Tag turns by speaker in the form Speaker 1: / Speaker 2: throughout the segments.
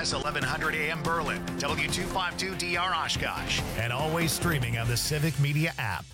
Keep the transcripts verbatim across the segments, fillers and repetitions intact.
Speaker 1: S eleven hundred A M Berlin, W two fifty-two D R Oshkosh, and always streaming on the Civic Media app.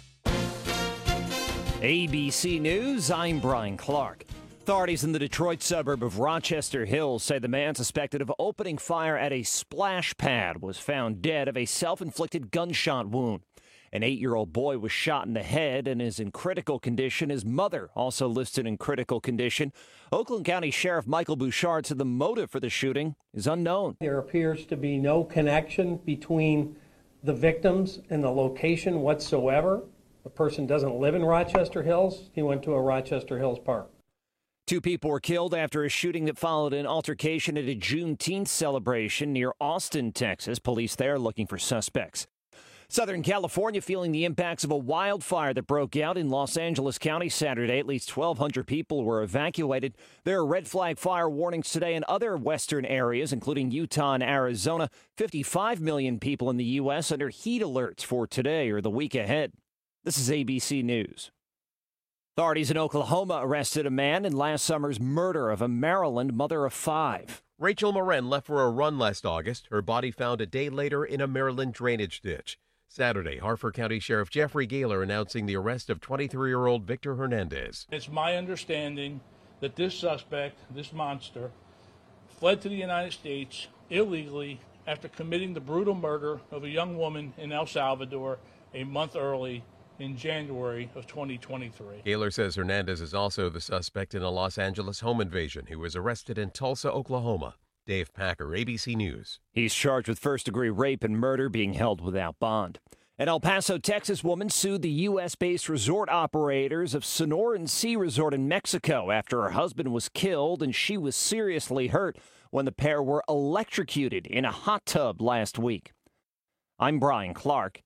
Speaker 2: A B C News, I'm Brian Clark. Authorities in the Detroit suburb of Rochester Hills say the man suspected of opening fire at a splash pad was found dead of a self-inflicted gunshot wound. An eight-year-old boy was shot in the head and is in critical condition. His mother also listed in critical condition. Oakland County Sheriff Michael Bouchard said the motive for the shooting is unknown.
Speaker 3: There appears to be no connection between the victims and the location whatsoever. The person doesn't live in Rochester Hills. He went to a Rochester Hills park.
Speaker 2: Two people were killed after a shooting that followed an altercation at a Juneteenth celebration near Austin, Texas. Police there looking for suspects. Southern California feeling the impacts of a wildfire that broke out in Los Angeles County Saturday. At least twelve hundred people were evacuated. There are red flag fire warnings today in other western areas, including Utah and Arizona. fifty-five million people in the U S under heat alerts for today or the week ahead. This is A B C News. Authorities in Oklahoma arrested a man in last summer's murder of a Maryland mother of five.
Speaker 4: Rachel Moran left for a run last August. Her body found a day later in a Maryland drainage ditch. Saturday, Harford County Sheriff Jeffrey Gaylor announcing the arrest of twenty-three-year-old Victor Hernandez.
Speaker 5: It's my understanding that this suspect, this monster, fled to the United States illegally after committing the brutal murder of a young woman in El Salvador a month early in January of twenty twenty-three.
Speaker 4: Gaylor says Hernandez is also the suspect in a Los Angeles home invasion who was arrested in Tulsa, Oklahoma. Dave Packer, A B C News.
Speaker 2: He's charged with first-degree rape and murder, being held without bond. An El Paso, Texas woman sued the U S-based resort operators of Sonoran Sea Resort in Mexico after her husband was killed and she was seriously hurt when the pair were electrocuted in a hot tub last week. I'm Brian Clark,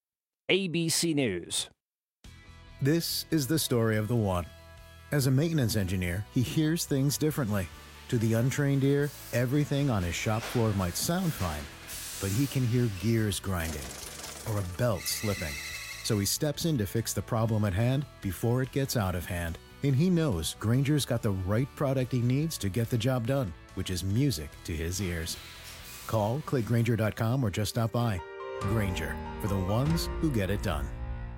Speaker 2: A B C News.
Speaker 6: This is the story of the one. As a maintenance engineer, he hears things differently. To the untrained ear, everything on his shop floor might sound fine, but he can hear gears grinding or a belt slipping. So he steps in to fix the problem at hand before it gets out of hand. And he knows Grainger's got the right product he needs to get the job done, which is music to his ears. Call, click Grainger dot com, or just stop by. Grainger, for the ones who get it done.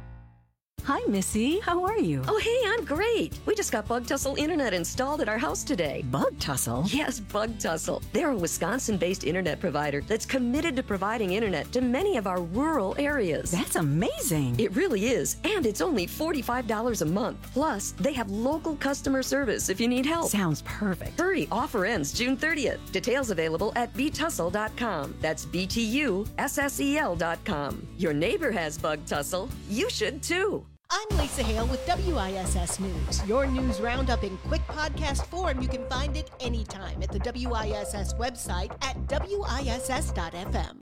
Speaker 7: Hi, Missy. How are you?
Speaker 8: Oh, hey, I'm great. We just got Bug Tussle Internet installed at our house today.
Speaker 7: Bug Tussle?
Speaker 8: Yes, Bug Tussle. They're a Wisconsin-based internet provider that's committed to providing internet to many of our rural areas.
Speaker 7: That's amazing.
Speaker 8: It really is, and it's only forty-five dollars a month. Plus, they have local customer service if you need help.
Speaker 7: Sounds perfect.
Speaker 8: Hurry, offer ends June thirtieth. Details available at b tussle dot com. That's B T U S S E L dot com. Your neighbor has Bug Tussle. You should too.
Speaker 9: I'm Lisa Hale with W I S S News. Your news roundup in quick podcast form. You can find it anytime at the W I S S website at W I S S dot F M.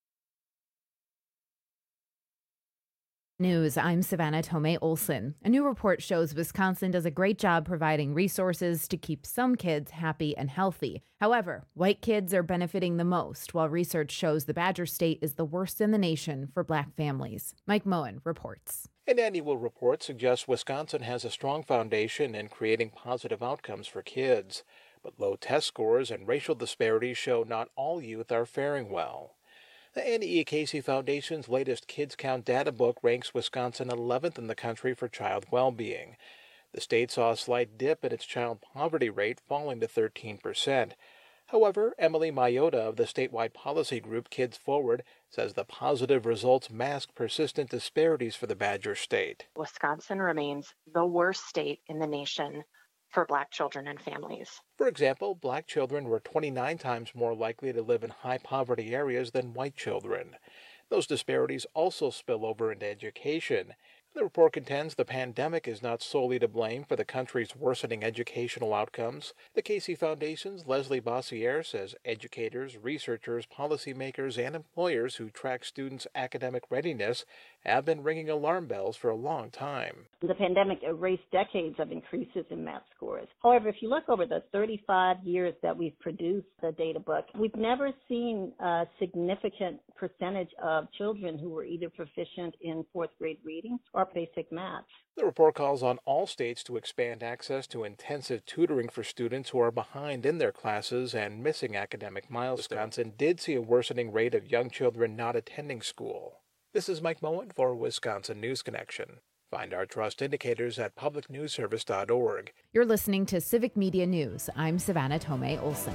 Speaker 10: News, I'm Savannah Tomei Olson. A new report shows Wisconsin does a great job providing resources to keep some kids happy and healthy. However, white kids are benefiting the most, while research shows the Badger State is the worst in the nation for black families. Mike Moen reports.
Speaker 11: An annual report suggests Wisconsin has a strong foundation in creating positive outcomes for kids, but low test scores and racial disparities show not all youth are faring well. The Annie E. Casey Foundation's latest Kids Count data book ranks Wisconsin eleventh in the country for child well-being. The state saw a slight dip in its child poverty rate, falling to thirteen percent. However, Emily Mayota of the statewide policy group Kids Forward says the positive results mask persistent disparities for the Badger State.
Speaker 12: Wisconsin remains the worst state in the nation for black children and families.
Speaker 11: For example, black children were twenty-nine times more likely to live in high poverty areas than white children. Those disparities also spill over into education. The report contends the pandemic is not solely to blame for the country's worsening educational outcomes. The Casey Foundation's Leslie Bossiere says educators, researchers, policymakers, and employers who track students' academic readiness have been ringing alarm bells for a long time.
Speaker 13: The pandemic erased decades of increases in math scores. However, if you look over the thirty-five years that we've produced the data book, we've never seen a significant percentage of children who were either proficient in fourth grade reading or our basic math.
Speaker 11: The report calls on all states to expand access to intensive tutoring for students who are behind in their classes and missing academic milestones. Wisconsin did see a worsening rate of young children not attending school. This is Mike Moen for Wisconsin News Connection. Find our trust indicators at public news service dot org.
Speaker 10: You're listening to Civic Media News. I'm Savannah Tomei Olson.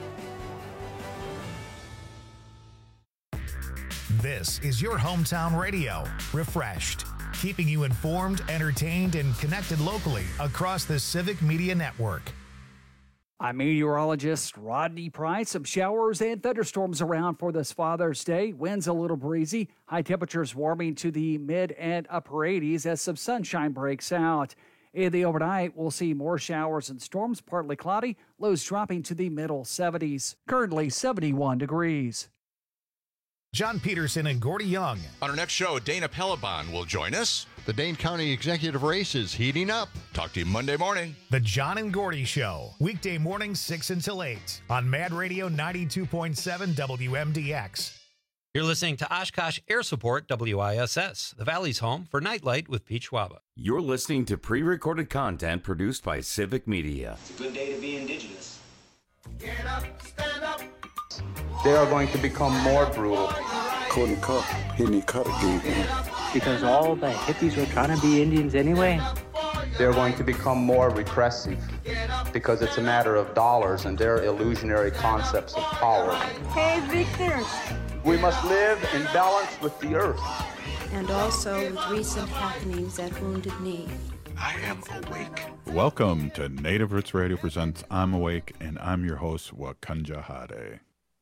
Speaker 1: This is your hometown radio, Refreshed, keeping you informed, entertained, and connected locally across the Civic Media Network.
Speaker 14: I'm meteorologist Rodney Price. Some showers and thunderstorms around for this Father's Day. Winds a little breezy. High temperatures warming to the mid and upper eighties as some sunshine breaks out. In the overnight, we'll see more showers and storms, partly cloudy. Lows dropping to the middle seventies. Currently seventy-one degrees.
Speaker 1: John Peterson and Gordy Young.
Speaker 15: On our next show, Dana Pelabon will join us.
Speaker 16: The Dane County Executive Race is heating up.
Speaker 15: Talk to you Monday morning.
Speaker 1: The John and Gordy Show. Weekday mornings six until eight on Mad Radio ninety-two point seven W M D X.
Speaker 17: You're listening to Oshkosh Air Support W I S S, the Valley's home for Nightlight with Pete Schwaba.
Speaker 18: You're listening to pre-recorded content produced by Civic Media.
Speaker 19: It's a good day to be indigenous.
Speaker 20: Get up, stand up.
Speaker 21: They are going to become more brutal.
Speaker 22: Couldn't cut, hitting cut again.
Speaker 23: Because all the hippies were trying to be Indians anyway.
Speaker 21: They're going to become more repressive because it's a matter of dollars and their illusionary concepts of power.
Speaker 24: Hey, Victor.
Speaker 21: We must live in balance with the earth.
Speaker 24: And also with recent happenings at Wounded Knee.
Speaker 15: I am awake.
Speaker 25: Welcome to Native Roots Radio presents I'm Awake, and I'm your host, Wakanja Hade.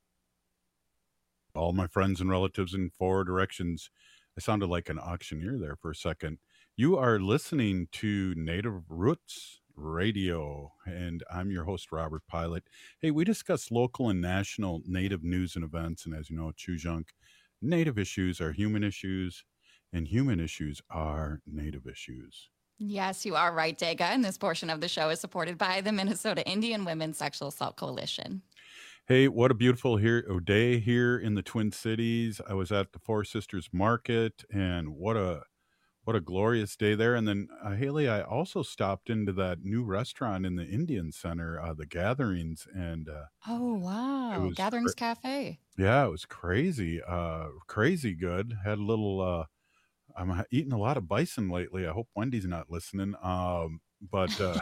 Speaker 25: All my friends and relatives in four directions. I sounded like an auctioneer there for a second. You are listening to Native Roots Radio, and I'm your host, Robert Pilot. Hey, we discuss local and national Native news and events, and as you know, Chujunk, Native issues are human issues, and human issues are Native issues.
Speaker 26: Yes, you are right, Dega, and this portion of the show is supported by the Minnesota Indian Women's Sexual Assault Coalition.
Speaker 25: Hey, what a beautiful here, day here in the Twin Cities. I was at the Four Sisters Market, and what a what a glorious day there. And then, uh, Haley, I also stopped into that new restaurant in the Indian Center, uh, the Gatherings. and uh,
Speaker 26: Oh, wow. Gatherings
Speaker 25: cra-
Speaker 26: Cafe.
Speaker 25: Yeah, it was crazy, uh, crazy good. Had a little, uh, I'm eating a lot of bison lately. I hope Wendy's not listening. Um, but uh,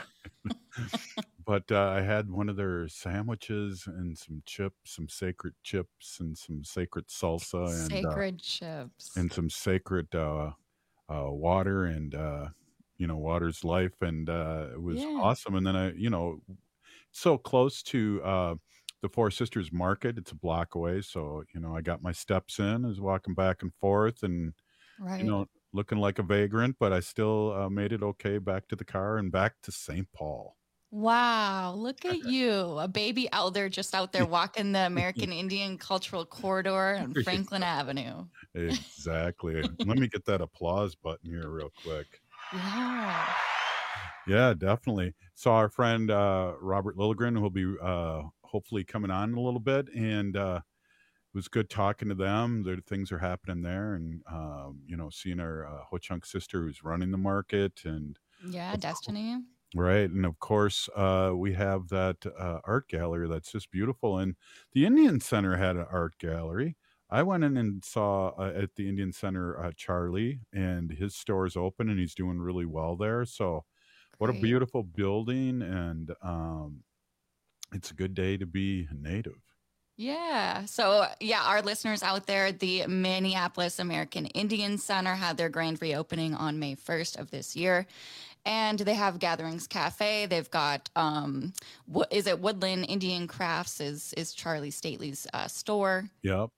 Speaker 25: but uh, I had one of their sandwiches and some chips, some sacred chips and some sacred salsa. and
Speaker 26: Sacred
Speaker 25: uh,
Speaker 26: chips.
Speaker 25: And some sacred uh, uh, water and, uh, you know, water's life. And uh, it was
Speaker 26: Yeah.
Speaker 25: awesome. And then I, you know, so close to uh, the Four Sisters Market. It's a block away. So, you know, I got my steps in, I was walking back and forth and,
Speaker 26: Right.
Speaker 25: you know, looking like a vagrant, but I still uh, made it okay back to the car and back to Saint Paul.
Speaker 26: Wow, look at you, a baby elder just out there walking the American Indian Cultural Corridor on Franklin Avenue.
Speaker 25: Exactly. Let me get that applause button here real quick.
Speaker 26: Yeah.
Speaker 25: Yeah, definitely. So our friend uh, Robert Lilligren will be uh, hopefully coming on in a little bit, and uh, it was good talking to them. There things are happening there, and um, you know, seeing our uh, Ho-Chunk sister who's running the market, and
Speaker 26: Yeah, Destiny.
Speaker 25: right, and of course uh, we have that uh, art gallery that's just beautiful. And the Indian Center had an art gallery. I went in and saw uh, at the Indian Center uh, Charlie, and his store's open, and he's doing really well there. So, what a
Speaker 26: Great.
Speaker 25: beautiful building, and um, it's a good day to be native.
Speaker 26: Yeah. So, yeah, our listeners out there, the Minneapolis American Indian Center had their grand reopening on May first of this year. And they have Gatherings Cafe. They've got, um, what is it? Woodland Indian Crafts is is Charlie Stately's uh, store.
Speaker 25: Yep.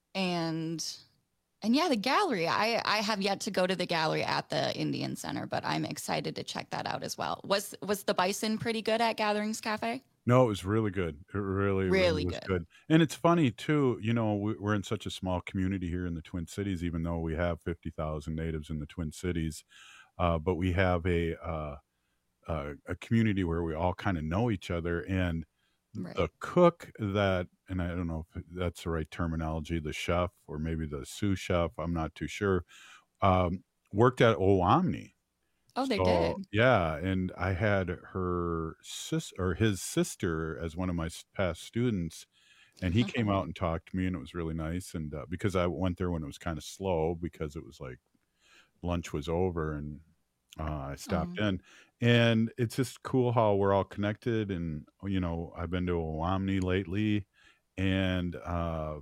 Speaker 26: And and yeah, the gallery. I I have yet to go to the gallery at the Indian Center, but I'm excited to check that out as well. Was was the bison pretty good at Gatherings Cafe?
Speaker 25: No, it was really good. It really, really
Speaker 26: Really
Speaker 25: was
Speaker 26: good.
Speaker 25: good. And it's funny too, you know, we- we're in such a small community here in the Twin Cities, even though we have fifty thousand natives in the Twin Cities. Uh, but we have a, uh, uh, a community where we all kind of know each other. And
Speaker 26: Right.
Speaker 25: the cook that, and I don't know if that's the right terminology, the chef or maybe the sous chef, I'm not too sure, um, worked at Owamni.
Speaker 26: Oh, they
Speaker 25: So,
Speaker 26: did.
Speaker 25: yeah, and I had her sis or his sister as one of my s- past students, and he came out and talked to me, and it was really nice. And uh, because I went there when it was kind of slow, because it was like lunch was over, and uh, I stopped
Speaker 26: Oh.
Speaker 25: in, and it's just cool how we're all connected. And you know, I've been to Owamni lately, and uh,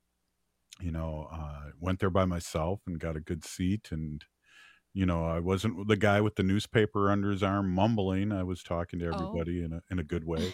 Speaker 25: you know, uh, went there by myself and got a good seat. And you know, I wasn't the guy with the newspaper under his arm mumbling. I was talking to
Speaker 26: Oh.
Speaker 25: everybody in a in a good way.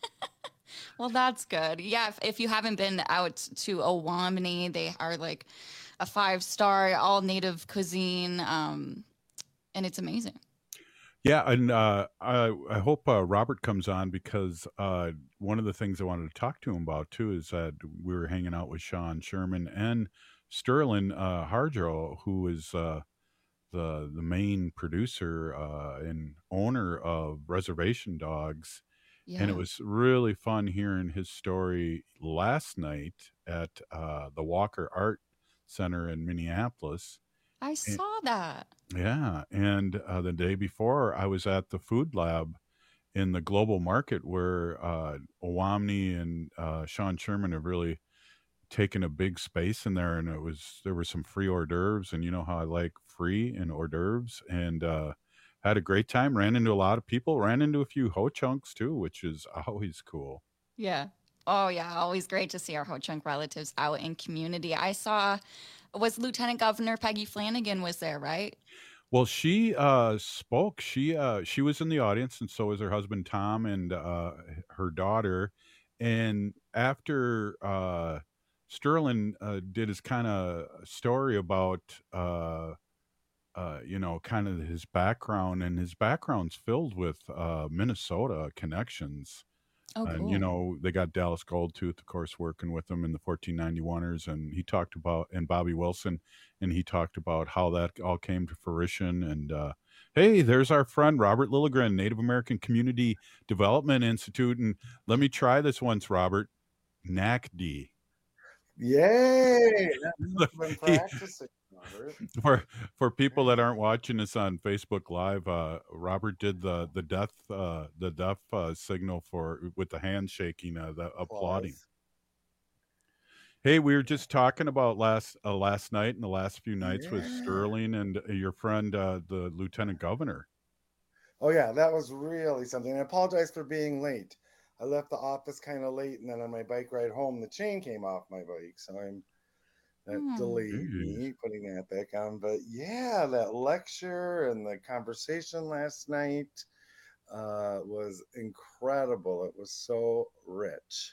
Speaker 26: Well, that's good. Yeah, if, if you haven't been out to Owamni, they are like a five star, all native cuisine, um, and it's amazing.
Speaker 25: Yeah, and uh, I I hope uh, Robert comes on, because uh, one of the things I wanted to talk to him about too is that we were hanging out with Sean Sherman and Sterling uh, Harjo, who is uh, the the main producer uh, and owner of Reservation Dogs. And it
Speaker 26: Yeah.
Speaker 25: was really fun hearing his story last night at uh, the Walker Art Center in Minneapolis.
Speaker 26: I
Speaker 25: And,
Speaker 26: saw that.
Speaker 25: yeah, and uh, the day before, I was at the Food Lab in the global market, where uh, Owamni and uh, Sean Sherman have really taken a big space in there. And it was there were some free hors d'oeuvres, and you know how I like free and hors d'oeuvres, and uh, had a great time. Ran into a lot of people. Ran into a few ho chunks too, which is always cool.
Speaker 26: Yeah. Oh, yeah. Always great to see our Ho Chunk relatives out in community. I saw, was Lieutenant Governor Peggy Flanagan was there, right?
Speaker 25: Well, she uh, spoke. She uh, she was in the audience, and so was her husband Tom and uh, her daughter. And after uh, Sterling uh, did his kind of story about uh, uh, you know, kind of his background, and his background's filled with uh, Minnesota connections.
Speaker 26: Oh,
Speaker 25: And you
Speaker 26: cool.
Speaker 25: know, they got Dallas Goldtooth, of course, working with them in the fourteen ninety-one-ers, and he talked about and Bobby Wilson, and he talked about how that all came to fruition. And uh, hey, there's our friend Robert Lilligren, Native American Community Development Institute, and let me try this once, Robert. N A C D.
Speaker 2: Yay! That means I've been
Speaker 25: He-
Speaker 2: practicing, Robert.
Speaker 25: for for people that aren't watching us on Facebook Live, uh, Robert did the the death uh, the death uh, signal for with the hand shaking, uh, the applauding.
Speaker 2: Applause.
Speaker 25: Hey, we were just talking about last uh, last night and the last few nights with
Speaker 2: Yeah.
Speaker 25: Sterling and uh, your friend, uh, the Lieutenant Governor.
Speaker 2: Oh yeah, that was really something. I apologize for being late. I left the office kind of late, and then on my bike ride home, the chain came off my bike, so I'm that
Speaker 26: Hmm.
Speaker 2: delayed
Speaker 25: Jeez.
Speaker 2: me putting that back on. But yeah, that lecture and the conversation last night uh, was incredible. It was so rich.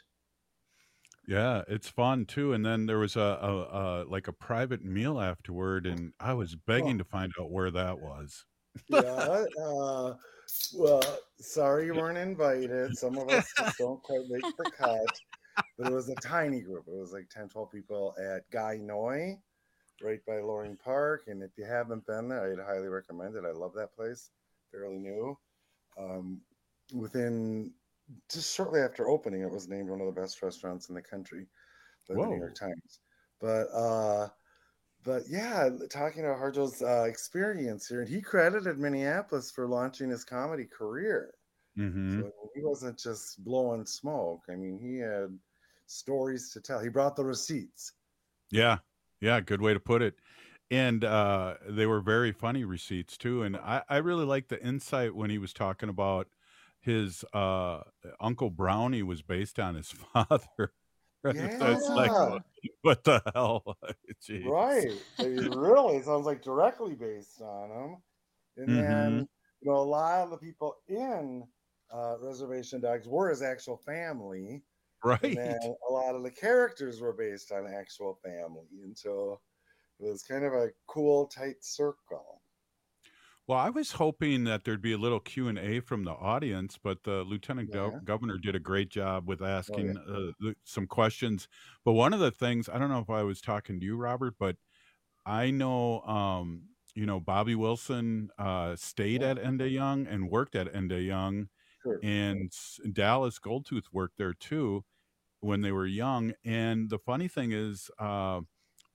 Speaker 25: Yeah, it's fun too. And then there was a, a, a like a private meal afterward, and I was begging
Speaker 2: Oh,
Speaker 25: to find out where that was.
Speaker 2: yeah. Uh, well, sorry you weren't invited. Some of us just don't quite make the cut. But it was a tiny group. It was like ten, twelve people at Guy Noy, right by Loring Park. And if you haven't been there, I'd highly recommend it. I love that place. Fairly new. Um, within just shortly after opening, it was named one of the best restaurants in the country by the New
Speaker 25: Whoa.
Speaker 2: York Times. But uh, but yeah, talking about Harjo's uh, experience here, and he credited Minneapolis for launching his comedy career.
Speaker 25: Mm-hmm.
Speaker 2: So he wasn't just blowing smoke. I mean, he had stories to tell. He brought the receipts.
Speaker 25: Yeah, yeah, good way to put it. And uh, they were very funny receipts too. And I, I really liked the insight when he was talking about his uh, Uncle Brownie was based on his father. It's like,
Speaker 2: Yeah,
Speaker 25: what the hell? Jeez.
Speaker 2: right. It really sounds like directly based on him. And
Speaker 25: Mm-hmm.
Speaker 2: then, you know, a lot of the people in uh, Reservation Dogs were his actual family. And
Speaker 25: Right.
Speaker 2: then a lot of the characters were based on actual family. And so it was kind of a cool, tight circle.
Speaker 25: Well, I was hoping that there'd be a little Q and A from the audience, but the Lieutenant
Speaker 2: Yeah.
Speaker 25: Gov- Governor did a great job with
Speaker 2: Oh, yeah.
Speaker 25: asking uh, the- some questions. But one of the things, I don't know if I was talking to you, Robert, but I know, um, you know, Bobby Wilson uh, stayed
Speaker 2: Yeah,
Speaker 25: at Enda Young and worked at Enda Young,
Speaker 2: sure.
Speaker 25: and S- Dallas Goldtooth worked there too when they were young. And the funny thing is, uh,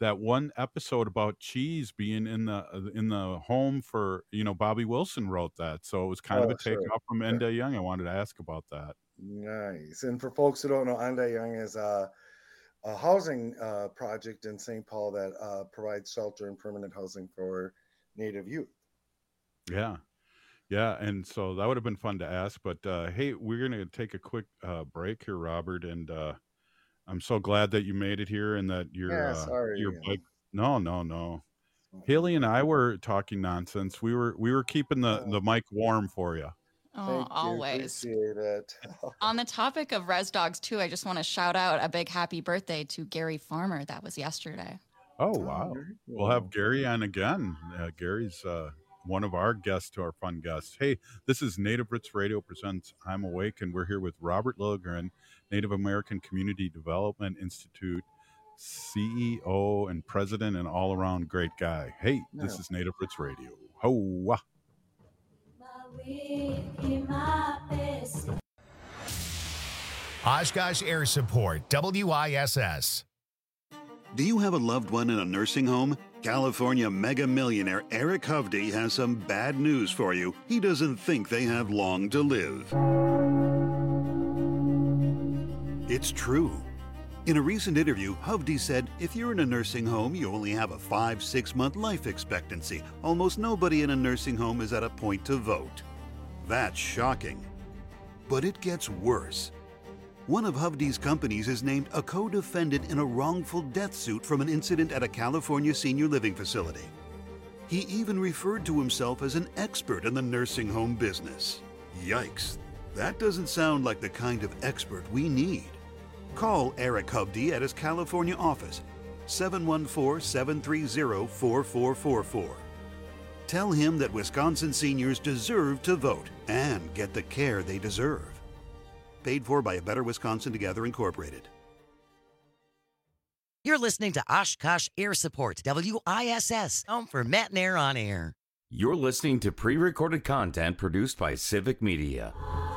Speaker 25: that one episode about cheese being in the in the home for, you know, Bobby Wilson wrote that. So it was kind of
Speaker 2: Oh,
Speaker 25: a
Speaker 2: sure.
Speaker 25: takeoff from
Speaker 2: Sure.
Speaker 25: Enda Young. I wanted to ask about that.
Speaker 2: Nice. And for folks who don't know, Anda Young is a, a housing uh, project in Saint Paul that uh, provides shelter and permanent housing for Native youth.
Speaker 25: Yeah. Yeah, and so that would have been fun to ask, but uh, hey, we're going to take a quick uh, break here, Robert, and uh, I'm so glad that you made it here and that your
Speaker 2: Yeah,
Speaker 25: uh,
Speaker 2: sorry.
Speaker 25: your
Speaker 2: you know.
Speaker 25: bike. No, no, no. Haley and I were talking nonsense. We were we were keeping the the mic warm for you.
Speaker 26: Oh,
Speaker 2: Thank you.
Speaker 26: always.
Speaker 2: Appreciate it.
Speaker 26: On the topic of res dogs, too, I just want to shout out a big happy birthday to Gary Farmer. That was yesterday.
Speaker 25: Oh wow,
Speaker 2: very
Speaker 25: we'll have Gary on again. Uh, Gary's uh, one of our guests to our fun guests. Hey, this is Native Roots Radio presents I'm Awake, and we're here with Robert Lilligren, Native American Community Development Institute C E O and president and all-around great guy. Hey, this
Speaker 2: Yeah.
Speaker 25: is Native Roots Radio. Ho-wah.
Speaker 1: Oshkosh Air Support, W I S S.
Speaker 3: Do you have a loved one in a nursing home? California mega millionaire Eric Hovde has some bad news for you. He doesn't think they have long to live. It's true. In a recent interview, Hovde said, if you're in a nursing home, you only have a five, six month life expectancy. Almost nobody in a nursing home is at a point to vote. That's shocking. But it gets worse. One of Hovde's companies is named a co-defendant in a wrongful death suit from an incident at a California senior living facility. He even referred to himself as an expert in the nursing home business. Yikes, that doesn't sound like the kind of expert we need. Call Eric Hovde at his California office, seven one four, seven three zero, four four four four. Tell him that Wisconsin seniors deserve to vote and get the care they deserve. Paid for by A Better Wisconsin Together Incorporated.
Speaker 4: You're listening to Oshkosh Air Support, W I S S, home for Matt and Air on Air.
Speaker 18: You're listening to pre-recorded content produced by Civic Media.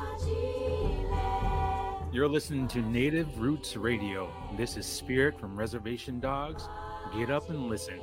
Speaker 5: You're listening to Native Roots Radio. This is Spirit from Reservation Dogs. Get up and listen.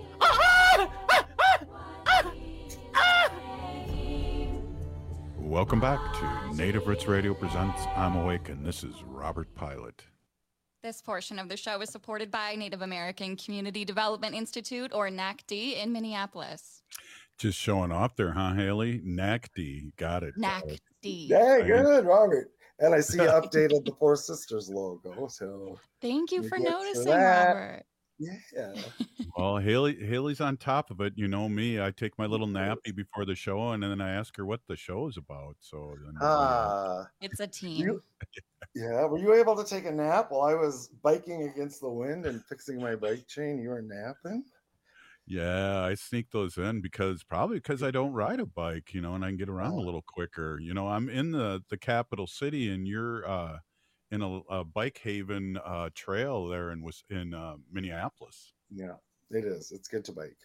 Speaker 25: Welcome back to Native Roots Radio presents I'm Awake, and this is Robert Pilot.
Speaker 26: This portion of the show is supported by Native American Community Development Institute, or N A C D, in Minneapolis.
Speaker 25: Just showing off there, huh, Haley? N A C D, got it.
Speaker 26: N A C D.
Speaker 2: Yeah, good, Robert. And I see you updated the Four Sisters logo. So
Speaker 26: Thank you
Speaker 2: you're
Speaker 26: for
Speaker 2: good
Speaker 26: noticing,
Speaker 2: that.
Speaker 26: Robert.
Speaker 2: Yeah.
Speaker 25: Well, Haley, Haley's on top of it. You know me. I take my little nappy before the show, and then I ask her what the show is about. So then,
Speaker 2: Ah.
Speaker 26: It's a team.
Speaker 2: You- yeah. Were you able to take a nap while I was biking against the wind and fixing my bike chain? You were napping?
Speaker 25: yeah, I sneak those in because probably because I don't ride a bike, you know, and I can get around a little quicker. You know, I'm in the the capital city, and you're uh, in a, a bike haven uh, trail there in Wis- in uh, Minneapolis.
Speaker 2: Yeah, it is. It's good to bike.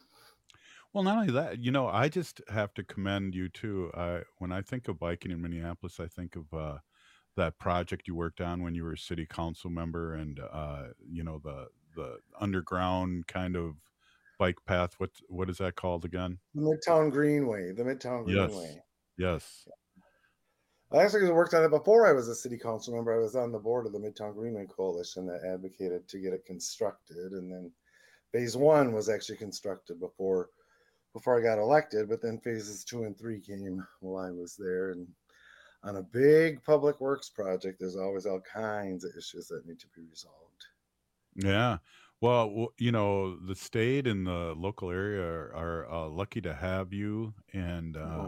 Speaker 25: Well, not only that, you know, I just have to commend you too. I when I think of biking in Minneapolis, I think of uh, that project you worked on when you were a city council member, and uh, you know the the underground kind of bike path. What what is that called again?
Speaker 2: The Midtown Greenway. The Midtown
Speaker 25: Yes,
Speaker 2: Greenway.
Speaker 25: yes.
Speaker 2: I actually worked on it before I was a city council member. I was on the board of the Midtown Greenway Coalition that advocated to get it constructed, and then phase one was actually constructed before before I got elected. But then phases two and three came while I was there. And on a big public works project, there's always all kinds of issues that need to be resolved.
Speaker 25: Yeah. Well, w- you know, the state and the local area are, are uh, lucky to have you, and uh,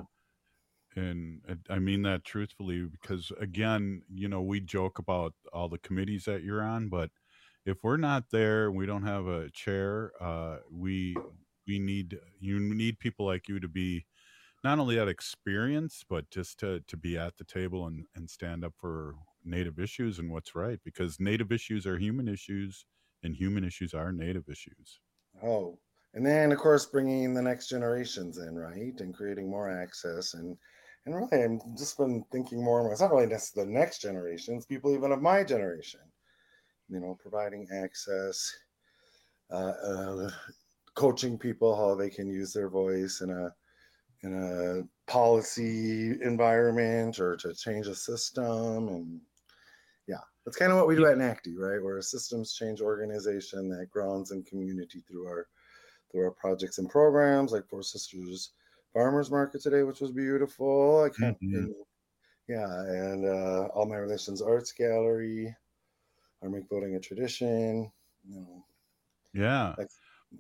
Speaker 25: and uh, I mean that truthfully because again, you know, we joke about all the committees that you're on, but if we're not there, we don't have a chair. Uh, we we need you need people like you to be not only that experience, but just to to be at the table and and stand up for Native issues and what's right, because Native issues are human issues. And human issues are Native issues.
Speaker 2: Oh, and then of course bringing the next generations in, right, and creating more access, and and really, I've just been thinking more and more. It's not really just the next generations, people even of my generation, you know, providing access uh, uh, coaching people how they can use their voice in a in a policy environment or to change a system. And yeah, that's kind of what we do at NACTI, right? We're a systems change organization that grounds in community through our through our projects and programs, like Four Sisters Farmers Market today, which was beautiful. I can't,
Speaker 25: Mhm.
Speaker 2: and, yeah, and uh, All My Relations Arts Gallery, our Make Voting a Tradition. You know,
Speaker 25: Yeah.
Speaker 2: like,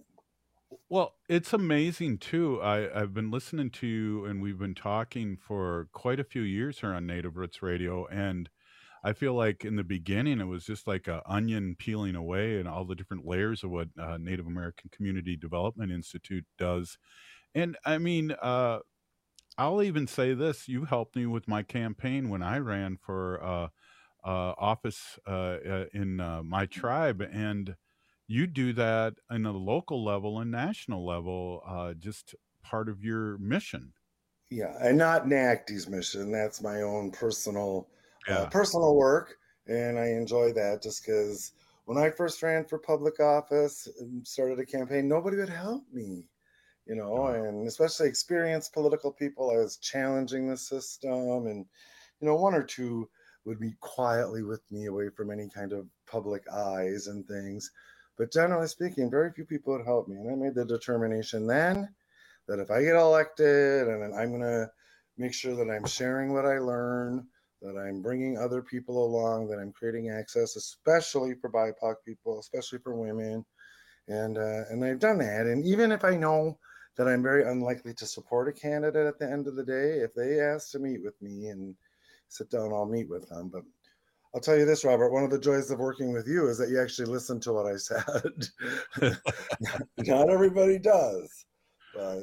Speaker 25: Well, it's amazing too. I, I've been listening to you and we've been talking for quite a few years here on Native Roots Radio. And I feel like in the beginning, it was just like a onion peeling away and all the different layers of what uh, Native American Community Development Institute does. And I mean, uh, I'll even say this, you helped me with my campaign when I ran for uh, uh, office uh, uh, in uh, my tribe. And you do that in a local level and national level, uh, just part of your mission.
Speaker 2: yeah, and not NACTI's mission. That's my own personal uh,
Speaker 25: Yeah.
Speaker 2: personal work, and I enjoy that just because when I first ran for public office and started a campaign, nobody would help me, you know, and especially experienced political people. I was challenging the system, and you know, one or two would be quietly with me away from any kind of public eyes and things. But generally speaking, very few people would help me. And I made the determination then that if I get elected, and then I'm going to make sure that I'm sharing what I learn, that I'm bringing other people along, that I'm creating access, especially for B I P O C people, especially for women. And, uh, and I've done that. And even if I know that I'm very unlikely to support a candidate at the end of the day, if they ask to meet with me and sit down, I'll meet with them. But I'll tell you this, Robert, one of the joys of working with you is that you actually listen to what I said. Not everybody does, but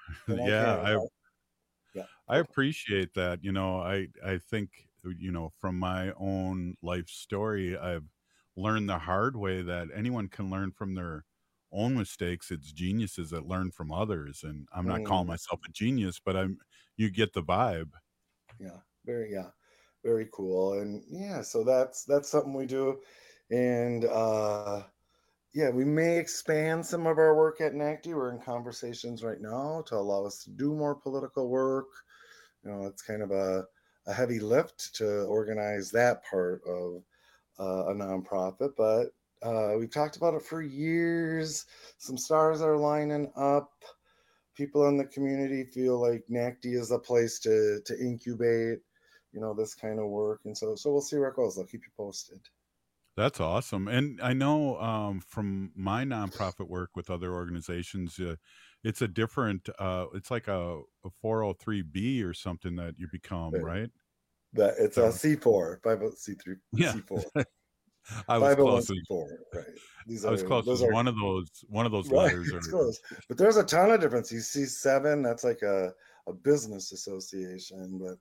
Speaker 25: yeah,
Speaker 2: I,
Speaker 25: I,
Speaker 2: yeah,
Speaker 25: I appreciate that. You know, I, I think, you know, from my own life story, I've learned the hard way that anyone can learn from their own mistakes. It's geniuses that learn from others. And I'm not calling
Speaker 2: Mm.
Speaker 25: myself a genius, but I'm, you get the vibe.
Speaker 2: yeah, very, yeah, very cool. And yeah, so that's, that's something we do. And, uh, yeah, we may expand some of our work at NACTI. We're in conversations right now to allow us to do more political work. You know, it's kind of a, a heavy lift to organize that part of uh, a nonprofit, but uh, we've talked about it for years. Some stars are lining up. People in the community feel like NACTI is a place to to incubate, you know, this kind of work. And so, so we'll see where it goes. I'll keep you posted.
Speaker 25: That's awesome. And I know um, from my nonprofit work with other organizations, uh, it's a different, uh, it's like a, a four oh three B or something that you become,
Speaker 2: Right.
Speaker 25: right?
Speaker 2: That it's
Speaker 25: So-
Speaker 2: a C four, five oh C three,
Speaker 25: Yeah.
Speaker 2: C four.
Speaker 25: I was close.
Speaker 2: five oh one C four, right. These
Speaker 25: I was
Speaker 2: are-
Speaker 25: close.
Speaker 2: those
Speaker 25: It was
Speaker 2: are-
Speaker 25: one of those, one of those
Speaker 2: Right,
Speaker 25: letters.
Speaker 2: it's
Speaker 25: Or,
Speaker 2: close. But there's a ton of difference. You see seven, that's like a, a business association, but